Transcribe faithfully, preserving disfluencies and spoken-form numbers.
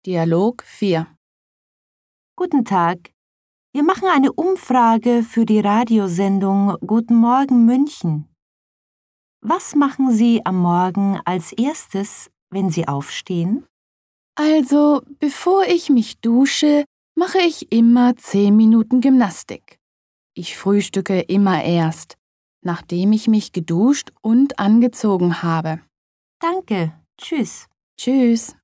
Dialog vier. Guten Tag. Wir machen eine Umfrage für die Radiosendung Guten Morgen München. Was machen Sie am Morgen als erstes, wenn Sie aufstehen? Also, bevor ich mich dusche, mache ich immer zehn Minuten Gymnastik. Ich frühstücke immer erst, nachdem ich mich geduscht und angezogen habe. Danke. Tschüss. Tschüss.